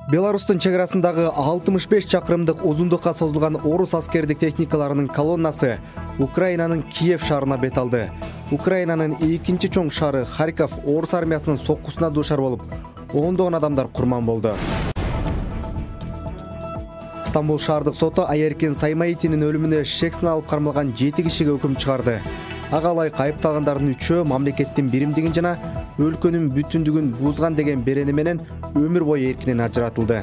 Беларустун чекарасындагы 65 чакырымдык узундукка созулган орус аскердик техникаларынын колоннасы Украинанын Киев шаарына бет алды. Украинанын экинчи чоң шаары Харьков орус армиясынын соккусуна дуушар болуп, ондогон адамдар курман болду. Стамбул шаардык соту Айеркен Саймаитинин өлүмүнө шек сыналып кармалган 7 кишиге өкүм чыгарды. Ага ылайык айыпталгандардын 3-өө мамлекеттин биримдигин жана өлкөнүн бүтүндүгүн бузган деген берени менен өмүр бою эркинен ажыратылды.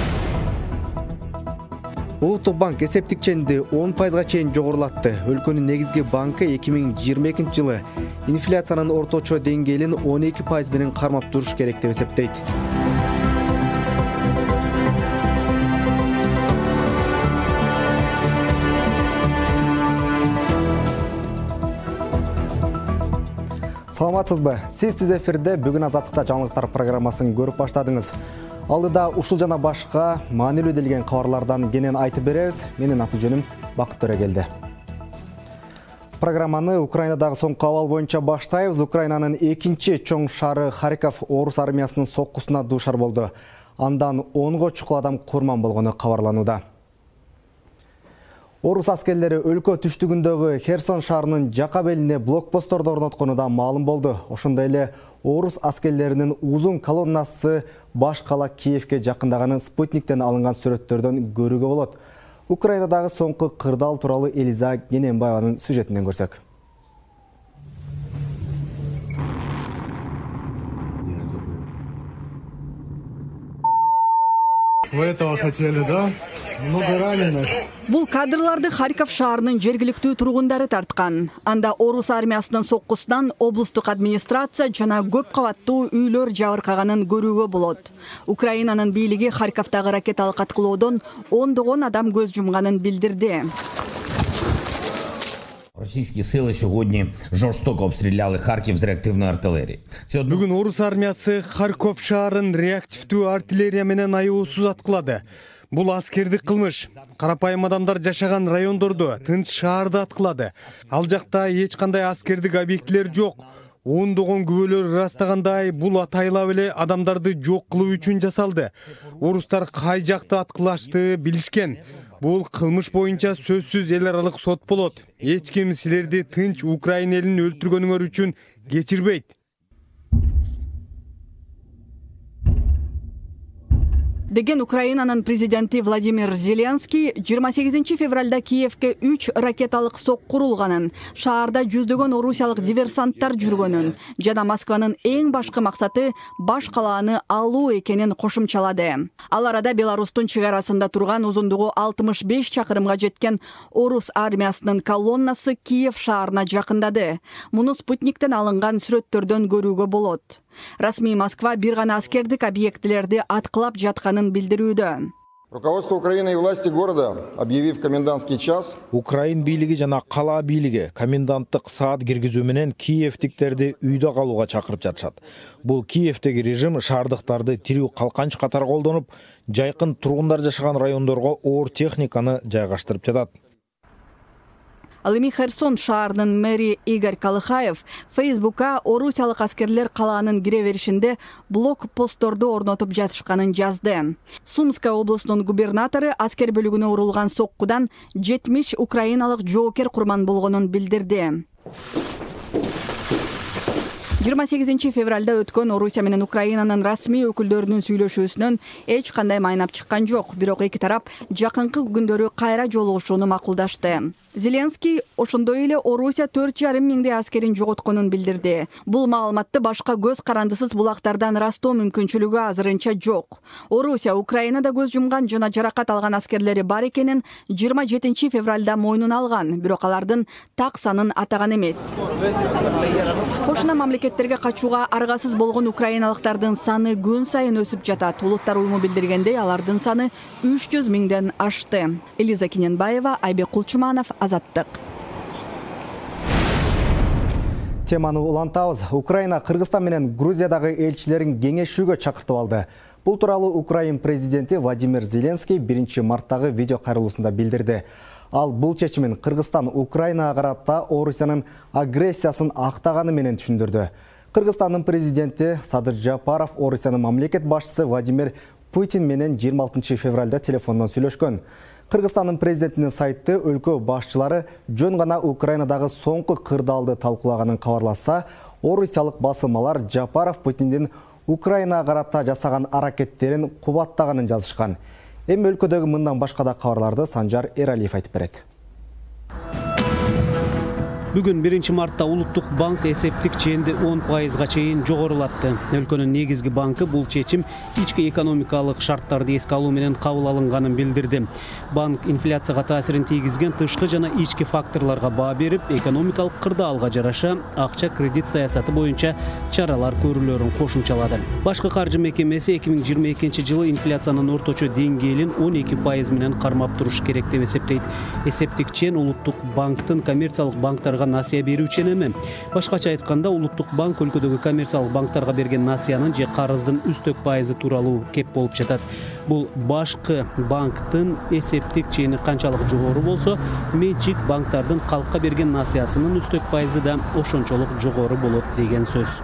Улуттук банк эсептик ченди 10%га чейин жогорулатты. Өлкөнүн негизги банкы 2022 жылы инфляциянын орточо деңгээлин 12% менен кармап туруш керек деп эсептейт. Саламатсызбы? Сиз түз эфирде бүгүн Азаттыкта жаңылыктар программасын көрүп баштадыңыз. Алдыда ушул жана башка маанилүү делген кабарлардан кенен айтып беребиз. Менин аты жөнүм Бакыт Төрөгелди. Программаны Украинадагы соңку абал боюнча баштайбыз. Украинанын экинчи чоң шаары Харьков орус армиясынын соккусуна дуушар болду. Андан 10го чукул адам курман болгону кабарланууда. Орус аскерлери өлкө түштүгүндөгү Херсон шаарынын жака белине блокпостторду орноткону да маалым болду. Ошондой эле орус аскерлеринин узун колоннасы баш кала Киевке жакындаганы спутниктен алынган сүрөттөрдөн көрүүгө болот. Украинадагы соңку кырдаал тууралуу Элиза Гененбаеванын сюжетинен көрсөк. Вы этого хотели, да? Много раненых. Бул кадрларды Харьков шаарынын жергиликтүү тургундары тарткан. Анда орус армиясынын соккусунан облустук администрация жана көп кабаттуу үйлөр жабыркаганын көрүүгө болот. Украинанын бийлиги Харьковдагы ракеталык аткылоодон ондогон адам көз жумганын билдирди. Російські сили сьогодні жорстоко обстріляли Харків з реактивної артилерії. Бүгін орус армиясы Харьков шаарын реактивдүү артиллерия менен аюусуз аткылады. Бул аскердик кылмыш. Карапайым адамдар жашаган райондорду, тынч шаарды аткылады. Ал жакта эч кандай аскердик объектилер жок. Ондогон күбөлөр ырастагандай бул атайлап эле адамдарды жок кылуу үчүн жасалды. Орустар кай жакты аткылашты билишкен. Бул кылмыш боюнча сөзсүз эл аралык сот болот. Эч ким силерди тынч Украина элин өлтүргөнүңөр үчүн кечирбейт. Деген Украинанын президенти Владимир Зеленский 28 февралда Киевке 3 ракеталык сок курулганын, шаарда жүздөгөн орусиялык диверсанттар жүргөнүн жана Москванын эң башкы максаты баш калааны алуу экенин кошумчалады. Ал арада Беларустун чегарасында турган узундугу 65 чакырымга жеткен орус армиясынын колоннасы Киев шаарына жакындады. Муну спутниктен алынган сүрөттөрдөн көрүүгө болот. Расмий Москва бир гана аскердик объектилерди аткылап жатканын билдирүүдө. Руководство Украины и власти города, объявив комендантский час, Украин бийлиги жана кала бийлиги коменданттык саат киргизүү менен киевтиктерди үйдө калууга чакырып жатышат. Бул Киевдеги режим шаардыктарды тирүү калканч катары колдонуп, жайкын тургундар жашаган райондорго оор техниканы жайгаштырып жатат. Ал эми Херсон шаарынын мэри Игорь Колыхаев Фейсбукка орусиялык аскерлер калаанын кире беришинде блокпостторду орнотуп жатышканын жазды. Сумская областынын губернатору аскер бөлүгүнө урулган соккудан 70 украиналык жоокер курман болгонун билдирди. 28 февралда өткөн Орусия менен Украинанын расмий өкүлдөрүнүн сүйлөшүүсүнөн эч кандай майнап чыккан жок, бирок эки тарап жакынкы күндөрү кайра жолугушууну макулдашты. Зеленский ошондой эле Орусия 4,5 миңдей аскерин жоготконун билдирди. Бул маалыматты башка көз карандысыз булактардан ырастоо мүмкүнчүлүгү азырынча жок. Орусия Украинада көз жумган жана жаракат алган аскерлери бар экенин 27 февралда мойнуна алган, бирок алардын так санын атаган эмес. Кошуна мамлекеттерге качууга аргасыз болгон украиналыктардын саны күн сайын өсүп жатат. Улуттар уюму билдиргендей, алардын саны 300 миңден ашты. Элиза Гененбаева, Айбек Кулчуманов, Азаттык. Теманы улантабыз. Украина Кыргызстан менен Грузиядагы элчилерин кеңешүүгө чакыртып алды. Бул тууралуу Украин президенти Владимир Зеленский 1 марттагы видео кайрылуусунда билдирди. Ал бул чечимин Кыргызстан Украинага карата Орусиянын агрессиясын актаганы менен түшүндүрдү. Кыргызстандын президенти Садыр Жапаров Орусиянын мамлекет башчысы Владимир Путин менен 26 февралда телефондон сүйлөшкөн. Кыргызстандын президентинин сайты өлкө башчылары жөн гана Украинадагы соңку кырдаалды талкуулаганын кабарласа, орусиялык басылмалар Жапаров Путиндин Украинага карата жасаган аракеттерин кубаттаганын жазышкан. Эми өлкөдөгү мындан башка да кабарларды Санжар Эралиев айтып берет. Бүгүн 1 мартта Улуттук банк эсептик ченди 10%га чейин жогорулатты. Өлкөнүн негизги банкы бул чечим ички экономикалык шарттарды эске алуу менен кабыл алынганын билдирди. Банк инфляцияга таасирин тийгизген тышкы жана ички факторлорго баа берип, экономикалык кырдаалга жараша акча кредит саясаты боюнча чаралар көрүлөрүн кошумчалады. Башкы каржы мекемеси 2022 жылы инфляциянын орточо деңгээлин 12% менен кармап туруш керек деп эсептейт. Эсептик чен Улуттук банктын коммерциялык банктарга насыя берүүчү эме. Башкача айтканда, Улуттук банк өлкөдөгү коммерциялык банктарга берген насыянын же карыздын үстөк пайызы тууралуу кеп болуп жатат. Бул башкы банктын эсептик чени канчалык жогору болсо, менчик банктардын калкка берген насыясынын үстөк пайызы да ошончолук жогору болот деген сөз.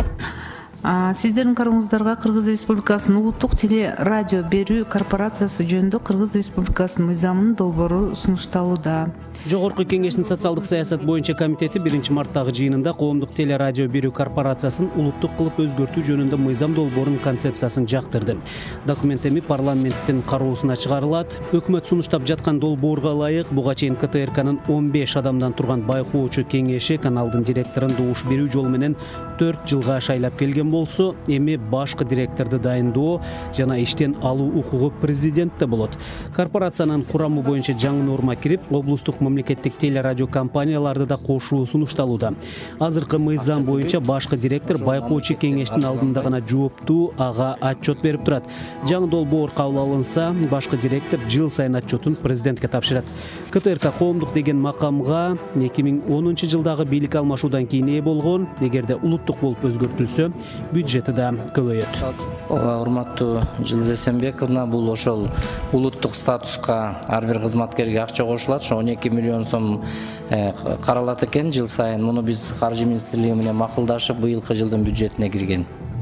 Сиздердин карооңуздарга Кыргыз Республикасынын Улуттук теле радио берүү корпорациясы жөнүндө Кыргыз Республикасынын мыйзамынын долбоору сунушталууда. Жогорку кеңештин социалдык саясат боюнча комитети 1 марттагы жыйынында коомдук теле радио берүү корпорациясын улуттук кылып өзгөртүү жөнүндө мыйзам долбоорунун концепциясын жактырды. Документ эми парламенттин кароосуна чыгарылат. Өкмөт сунуштап жаткан долбоорго ылайык буга чейин КТРКнын 15 адамдан турган байкоочу кеңеши каналдын директорун добуш берүү жолу менен 4 жылга шайлап келген болсо, эми башкы директорду дайындоо жана иштен алуу укугу президентте болот. Корпорациянын курамы боюнча жаңы норма кирип, облустук мамлекеттик теле радио компанияларды да кошуу сунушталууда. Азыркы мыйзам боюнча башкы директор байкоочу кеңештин алдында гана жооптуу, ага отчет берип турат. Жаңы долбоор кабыл алынса, башкы директор жыл сайын отчетун президентке тапшырат. КТРК коомдук деген макамга 2010 жылдагы бийлик алмашуудан кийин ээ болгон. Эгерде улуттук болуп өзгөртүлсө, бюджети да көбөйөт. Урматтуу Жылиз Эсенбековна, бул ошол улуттук статуска ар бир кызматкерге акча кошулат. 12 миллион сом каралат экен жыл сайын. Муну биз каржы министрлиги менен макулдашып, быйылкы жылдын бюджетине кирген.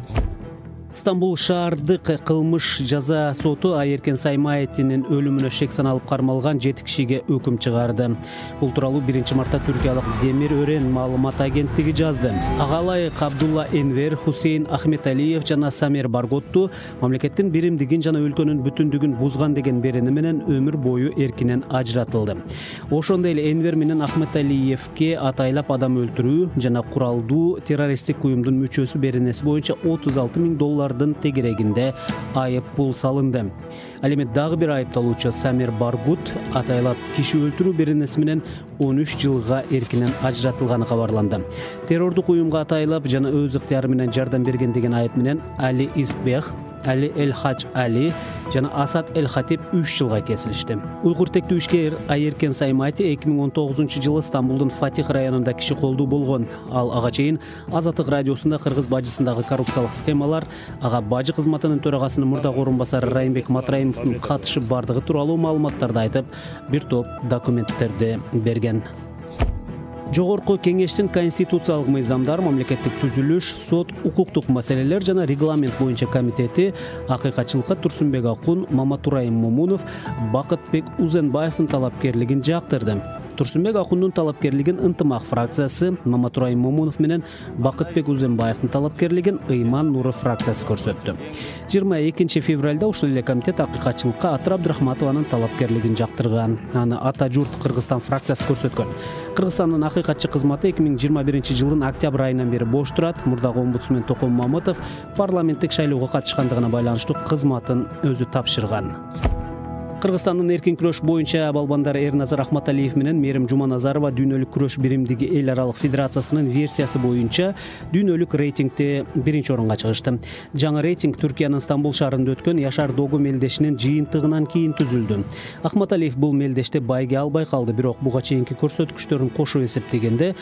Стамбул шаардык кылмыш жаза соту Айеркен Саймаевдин өлүмүнө шек саналып кармалган 7 кишиге өкүм чыгарды. Бул тууралуу 1 мартта Түркиялык Демир Өрен маалымат агенттиги жазды. Агалай Абдулла Энвер, Хусейн Ахметалиев жана Самир Барготту мамлекеттин биримдигин жана өлкөнүн бүтүндүгүн бузган деген берени менен өмүр бою эркинен ажыратылды. Ошондой эле Энвер менен Ахметалиевке атайлап адам өлтүрүү жана куралдуу террористтик уюмдун мүчөсү беренеси боюнча $36,000 тегерегинде айып пул салынды. Ал эми дагы бир айыпталуучу Самир Баргут атайлап киши өлтүрүү беренеси менен 13 жылга эркинен ажыратылганы кабарланды. Террордук уюмга атайлап жана өз ыктыяры менен жардам берген деген айып менен Али Избех, Али Элхач Али жана Асад Элхатип 3 жылга кесилишти. Уйгур тектүү ишкер Айеркен Саймаевди 2019 жылы Стамбулдун Фатих районунда киши колдуу болгон. Ал ага чейин Азаттык радиосунда Кыргыз бажысындагы коррупциялык схемалар, ага бажы кызматынын төрагасынын мурдагы орун басары Райымбек Матраимовдун катышы бардыгы тууралуу маалыматтарды айтып, бир топ документтерди берген. Жогорку кеңештин конституциялык мыйзамдар, мамлекеттик түзүлүш, сот, укуктук маселелер жана регламент боюнча комитети акыйкатчылыкка Турсунбек Акун, Маматурайым Момунов, Бакытбек Узенбаевдин талапкерлигин жактырды. Турсунбек Акундун талапкерлигин Ынтымак фракциясы, Маматурайым Момунов менен Бакытбек Узенбаевдин талапкерлигин Ыйман Нуры фракциясы көрсөттү. 22 февралда ушул эле комитет акыйкатчылыкка Атыр Абдрахматованын талапкерлигин жактырган. Аны Ата журт Кыргызстан фракциясы көрсөткөн. Кыргызстандын акыйкатчы кызматы 2021 жылдын октябрь айынан бери бош турат. Мурдагы омбудсмен Током Мамытов парламенттик шайлоого катышкандыгына байланыштуу кызматын өзү тапшырган. Кыргызстандын эркин күрөш боюнча балбандар Эрназар Ахматалиев менен Мерим Жуманазарова дүйнөлүк күрөш биримдиги эл аралык федерациясынын версиясы боюнча дүйнөлүк рейтингде 1-орунга чыгышты. Жаңы рейтинг Түркиянын Стамбул шаарында өткөн Яшар Догу мелдешинин жыйынтыгынан кийин түзүлдү. Ахматалиев бул мелдеште байге албай калды, бирок буга чейинки көрсөткүчтөрүн кошуп эсептегенде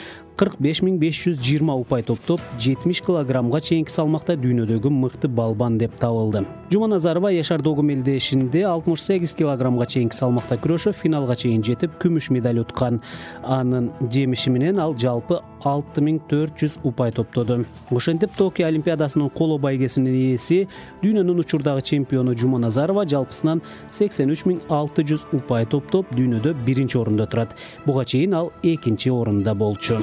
45.520 упай топтоп 70 килограммга чейинки салмакта дүйнөдөгү мыкты балбан деп табылды. Жуманазарова Яшар Догу мелдешинде 68 килограмм килограммга чейинки салмакта күрөшүп финалга чейин жетип күмүш медаль уткан. Анын жемиши менен ал жалпы 6400 упай топтоду. Ошентип Токио Олимпиадасынын коло байгесинин ээси, дүйнөнүн учурдагы чемпиону Жуманазарова жалпысынан 83600 упай топтоп дүйнөдө 1-чи орунда турат. Буга чейин ал 2-чи орунда болчу.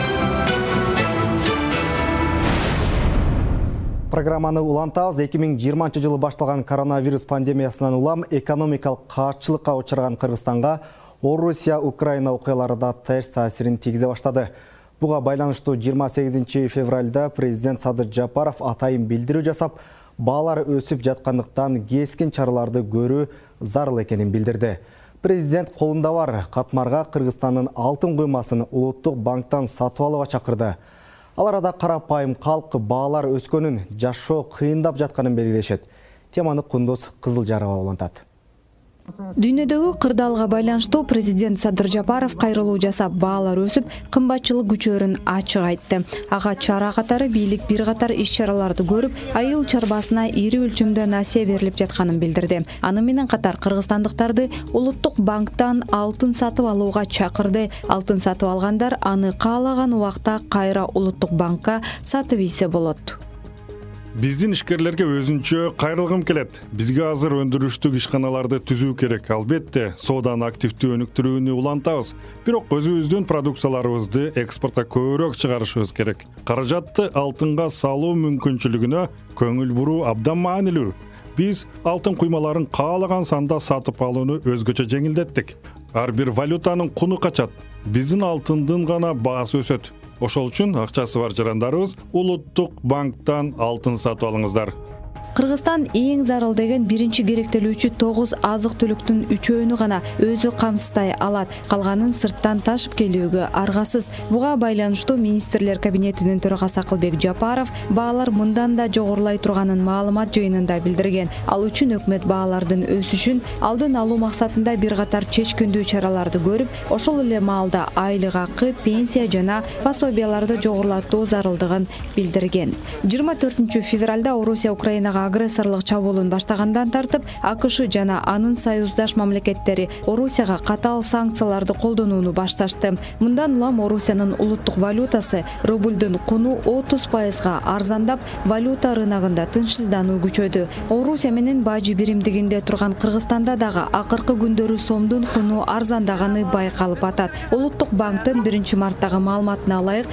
Программаны улантабыз. 2020 жылы башталган коронавирус пандемиясынан улам экономикалык каатчылыкка учураган Кыргызстанга Орусия, Украина окуялары да терс таасирин тийгизе баштады. Буга байланыштуу 28 февралда президент Садыр Жапаров атайын билдирүү жасап, баалар өсүп жаткандыктан кескин чараларды көрүү зарыл экенин билдирди. Президент колунда бар катмарга Кыргызстандын алтын куймасын улуттук банктан сатып алууга чакырды. Ал арада карапайым калк баалар өскөнүн, жашоо кыйындап жатканын белгилешет. Теманы Кундуз Кызылжарова улантат. Дүйнөдөгү кырдаалга байланыштуу президент Садыр Жапаров кайрылуу жасап, баалар өсүп, кымбатчылык күчөрүн ачык айтты. Ага чара катары бийлик бир катар иш-чараларды көрүп, айыл чарбасына ири өлчөмдө насыя берилип жатканын билдирди. Аны менен катар кыргызстандыктарды улуттук банктан алтын сатып алууга чакырды. Алтын сатып алгандар аны каалаган убакта кайра улуттук банкка сатып ийсе болот. Биздин ишкерлерге өзүнчө кайрылгым келет. Бизге азыр өндүрүштүк ишканаларды түзүү керек. Албетте, сооданы активдүү өнүктүрүүнү улантабыз. Бирок өзүбүздүн продукцияларыбызды экспортко көбүрөөк чыгарышыбыз керек. Каражатты алтынга салуу мүмкүнчүлүгүнө көңүл буруу абдан маанилүү. Биз алтын куймаларын каалаган санда сатып алууну өзгөчө жеңилдеттик. Ар бир валютанын куну качат. Биздин алтындын гана баасы өсөт. Ошол үчүн акчасы бар жарандарыбыз улуттук банктан алтын сатып алыңыздар. Кыргызстан эң зарыл деген биринчи керектелүүчү 9 азык-түлүктүн 3-өөнү гана өзү камсыздай алат. Калганын сырттан ташып келүүгө аргасыз. Буга байланыштуу министрлер кабинетинин төрагасы Акылбек Жапаров баалар мындан да жогорулай турганын маалымат жыйынында билдирген. Ал үчүн өкмөт баалардын өсүшүн алдын алуу максатында бир катар чечкиндүү чараларды көрүп, ошол эле маалда айлык акы, пенсия жана пособияларды жогорулатуу зарылдыгын билдирген. 24 февралда Орусия Украинага агрессорлук чабуулун баштагандан тартып, АКШ жана анын союздаш мамлекеттери Орусияга катаал санкцияларды колдонууну башташты. Мындан улам Орусиянын улуттук валютасы рублдун куну 30%га арзандап, валюта рыногунда тынчсыздануу күчөдү. Орусия менен бажы биримдигинде турган Кыргызстанда дагы акыркы күндөрү сомдун куну арзандаганы байкалып атат. Улуттук банктын 1-марттагы маалыматына ылайык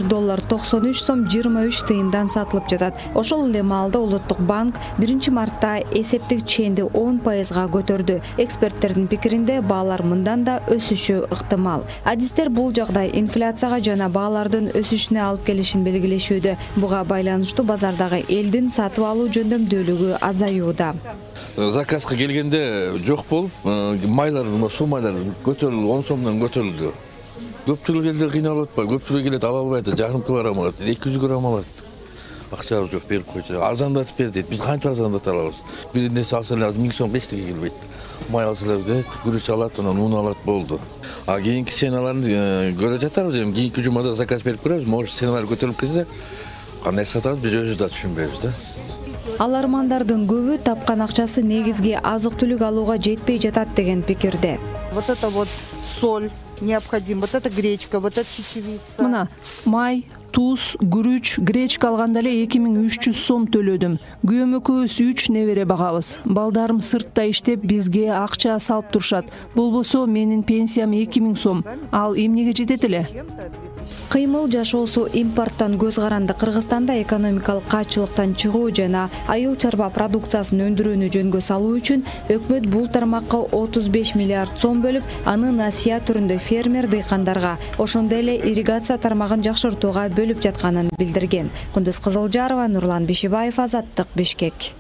$1.93 сом 23 тыйындан сатылып жатат. Ошол эле маалда улуттук банк 1-мартта эсептик ченди 10%га көтөрдү. Эксперттердин пикиринде баалар мындан да өсүшү ыктымал. Адистер бул жагдай инфляцияга жана баалардын өсүшүнө алып келишин белгилешүүдө. Буга байланыштуу базардагы элдин сатып алуу жөндөмдүүлүгү азаюуда. Заказга келгенде жок болуп, майлар, суу майлар көтөрүлүп, 10 сомдон көтөрүлдү. Көпчүлүк элдер кыйналып атпайбы? Көпчүлүк келет, ала албайт, жарым килограмм алат, 200 грамм алат. Акчабыз жок, берип койчу. Арзандатып бер дейт. Биз канча арзандата алабыз? Бир нерсе алсалар 1000 сом 5 тиге келбейт. Май алсалар дейт, күрүч алат, анан ун алат болду. А кийинки ценаларды көрө жатабыз, эми кийинки жумада заказ берип көрөбүз. Может, ценалар көтөрүлүп кетсе, кандай сатабыз, биз өзүбүз да түшүнбөйбүз да. Алармандардын көбү тапкан акчасы негизги азык-түлүк алууга жетпей жатат деген пикирде. Вот это вот соль необходим, вот это гречка, вот это чечевица. Мына май, туз, күрүч, гречка алганда эле 2300 сом төлөдүм. Күйөөм экөөбүз 3 небере багабыз. Балдарым сыртта иштеп бизге акча салып турушат. Болбосо менин пенсиям 2000 сом. Ал эмнеге жетет эле? Кыймыл жашоосу импорттон көз каранды. Кыргызстанда экономикалык каатчылыктан чыгуу жана айыл чарба продукциясын өндүрүүнү жөнгө салуу үчүн өкмөт бул тармакка 35 миллиард сом бөлүп, аны насыя түрүндө фермер дыйкандарга, ошондой эле ирригация тармагын жакшыртууга бөлүп жатканын билдирген. Кундуз Кызылжарова, Нурлан Бишибаев, Азаттык, Бишкек.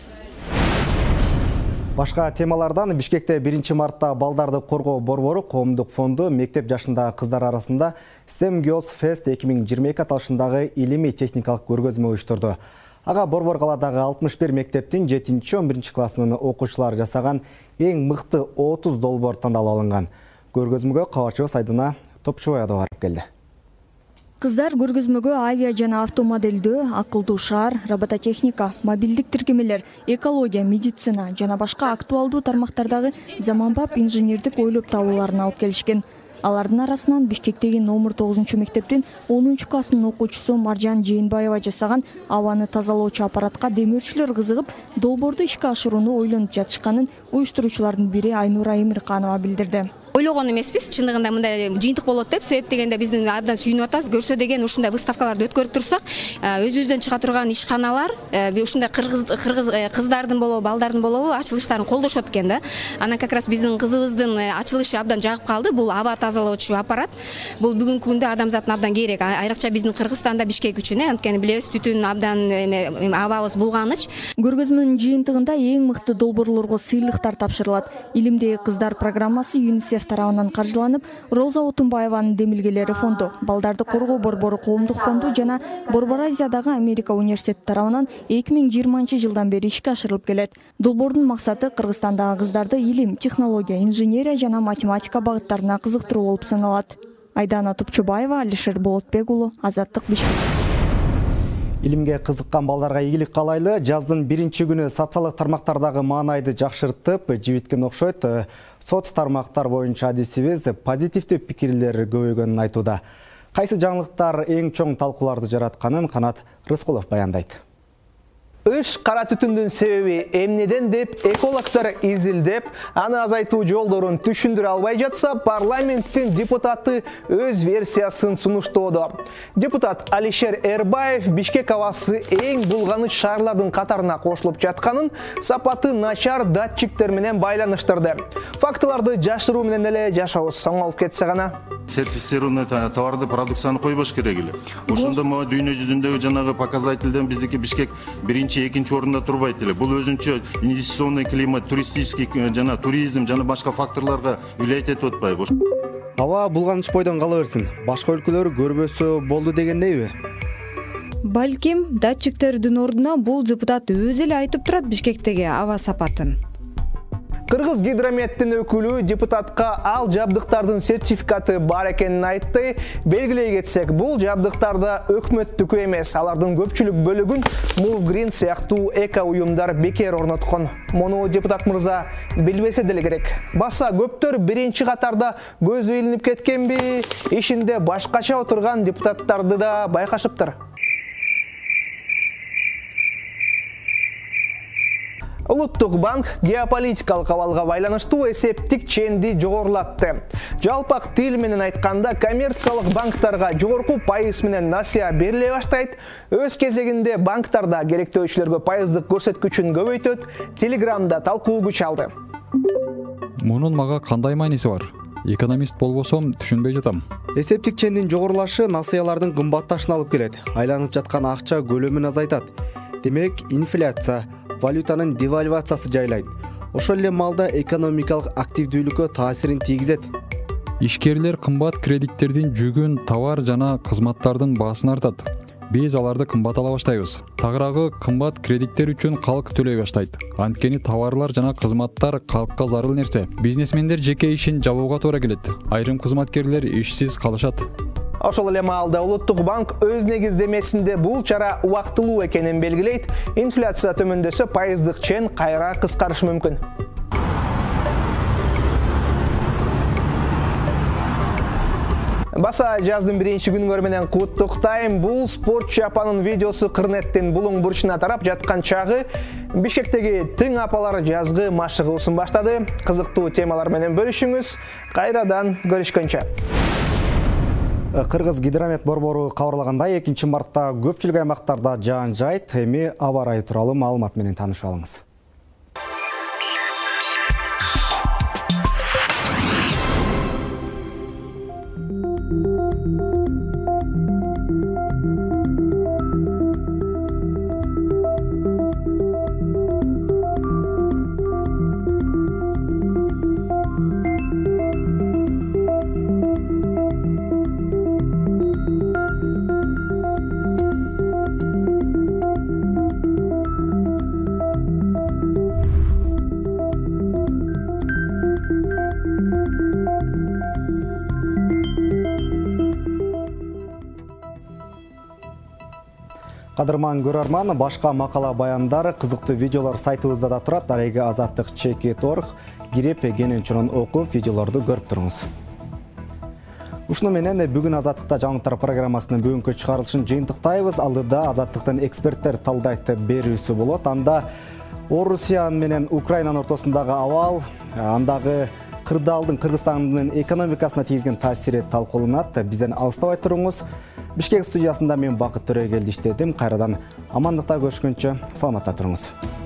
Башка темалардан Бишкекте 1-мартта балдарды коргоо борбору коомдук фонду мектеп жашындагы кыздар арасында STEM Girls Fest 2022 аталышындагы илимий техникалык көргөзмө уюштурду. Ага борбор каладагы 61 мектептин 7-11 классынын окуучулары жасаган эң мыкты 30 долбоор тандалып алынган. Көргөзмөгө кабарчыбыз Айдына Топчубаева барып келди. Кыздар көргөзмөгө авиа жана автомобилдөө, акылдуу шаар, робототехника, мобилдик тиркемелер, экология, медицина жана башка актуалдуу тармактардагы заманбап инженердик ойлоп табууларын алып келишкен. Алардын арасынан Бишкектеги номер 9 мектептин 10 класснын окуучусу Маржан Жээнбаева жасаган абаны тазалоочу аппаратка демөөрчүлөр кызыгып, долбоорду ишке ашырууну ойлонуп жатышканын уюштуруучулардын бири Айнура Эмирканова билдирди. Ойлогон эмеспиз, чындыгында мындай жыйынтык болот деп, себеп дегенде биздин абдан сүйүнүп атабыз. Көрсө деген ушундай выставкаларды өткөрүп турсак, өзүбүздөн чыга турган ишканалар ушундай кыздардын болобу, балдардын болобу ачылыштарын колдошот экен да. Анан как раз биздин кызыбыздын ачылышы абдан жагып калды. Бул аба тазалоочу аппарат. Бул бүгүнкү күндө адамзаттын абдан керек. Айрыкча биздин Кыргызстанда, Бишкек үчүн, анткени билебиз, түтүн абдан абабыз булганыч. Көргөзмөнүн жыйынтыгында эң мыкты долбоорлорго сыйлыктар тапшырылат. Илимдеги кыздар программасы ЮНИСЕФ тарабынан каржыланып, Роза Отунбаеванын демилгелери фонду, Балдарды коргоо борбору коомдук фонду жана Борбор Азиядагы Америка университети тарабынан 2020 жылдан бери ишке ашырылып келет. Долбоордун максаты Кыргызстандагы кыздарды илим, технология, инженерия жана математика багыттарына кызыктыруу болуп саналат. Айдана Тупчубаева, Алишер Болотбек уулу, Азаттык, Бишкек. Илимге кызыккан балдарга ийгилик каалайлы. Жаздын 1-күнү социалдык тармактардагы маанайды жакшыртып жибиткен окшойт. Соц тармактар боюнча адисибиз позитивдүү пикирлер көбөйгөнүн айтууда. Кайсы жаңылыктар эң чоң талкууларды жаратканын Канат Рыскулов баяндайт. Ыш кара түтүндүн себеби эмнеден деп экологдор изилдеп, аны азайтуу жолдорун түшүндүрө албай жатса, парламенттин депутаты өз версиясын сунуштоодо. Депутат Алишер Эрбаев Бишкек абасы эң булганыч шаарлардын катарына кошулуп жатканын, сапаты начар датчиктер менен байланыштырды. Фактыларды жашыруу менен эле жашабыз оңолуп кетсе гана. Сертифицированный товарды, продукцияны койбош керек эле. Ошондо могу дүйнө жүзүндөгү жанагы показательден биздики Бишкек экинчи орунда турбайт эле. Бул өзүнчө инвестиционный климат, туристический жана туризм жана башка факторлорго влиять этип атпайбы? Аба булганыч бойдон кала берсин. Башка өлкөлөр көрбөсө болду дегендейби? Балким, датчиктердин ордуна бул депутат өзү эле айтып турат Бишкектеги аба сапатын. Кыргыз гидрометтин өкүлү депутатка ал жабдыктардын сертификаты бар экенин айтты. Белгилей кетсек, бул жабдыктарда өкмөттүкү эмес, алардын көпчүлүк бөлүгүн Move Green сыяктуу эко уюмдар бекер орноткон. Муну депутат мырза билбесе деле керек. Баса көптөр биринчи катарда көзү илинип кеткенби, ишинде башкача отурган депутаттарды да байкашыптыр. Улуттук банк геополитикалык абалга байланыштуу эсептик ченди жогорулатты. Жалпак тил менен айтканда, коммерциялык банктарга жогорку пайыз менен насыя бериле баштайт. Өз кезегинде банктарда керектөөчүлөргө пайыздык көрсөткүчүн көбөйтөт. Телеграмда талкуу күч алды. Мунун мага кандай мааниси бар? Экономист болбосом түшүнбөй жатам. Эсептик чендин жогорулашы насыялардын кымбатташына алып келет. Айланып жаткан акча көлөмүн азайтат. Демек, инфляция, валютанын девальвациясы жайлайт. Ошол эле маалда экономикалык активдүүлүккө таасирин тийгизет. Ишкерлер кымбат кредиттердин жүгүн товар жана кызматтардын баасын артат. Биз аларды кымбат ала баштайбыз. Тагыраагы кымбат кредиттер үчүн калк төлөй баштайт. Анткени товарлар жана кызматтар калкка зарыл нерсе. Бизнесмендер жеке ишин жабууга туура келет. Айрым кызматкерлер ишсиз калышат. Ошол эле маалда Улуттук банк өз негиздемесинде бул чара убактылуу экенин белгилейт. Инфляция төмөндөсө пайыздык чен кайра кыскарышы мүмкүн. Баса жаздын 1-күнүңөр менен куттуктайм. Бул спорт чапанын видеосу Кырнеттин булуң бурчуна тарап жаткан чагы Бишкектеги тың апалар жазгы машыгуусун баштады. Кызыктуу темалар менен бөлүшүңүз. Кайрадан көрүшкөнчө. Кыргыз гидромет борбору кабарлагандай 2 мартта көпчүлүк аймактарда жаан жайт. Эми аба ырайы тууралуу маалымат менен таанышып алыңыз. Кадырман көрөрман, башка макала баяндар, кызыктуу видеолор сайтыбызда да турат. Дареги Азаттык @check.org кирип кенен чонун окуп, видеолорду көрүп туруңуз. Ушуну менен бүгүн Азаттыкта жаңылыктар программасынын бүгүнкү чыгарылышын жыйынтыктайбыз. Алдыда Азаттыктын эксперттер талдайт берүүсү болот. Анда Орусия менен Украинанын ортосундагы абал, андагы кырдаалдын Кыргызстандын экономикасына тийгизген таасири талкууланат. Бизден алыстабай туруңуз. Бишкек студиясында мен Бакыт Төрөгелди иштедим. Кайрадан амандыкта көрүшкөнчө саламатта туруңуз.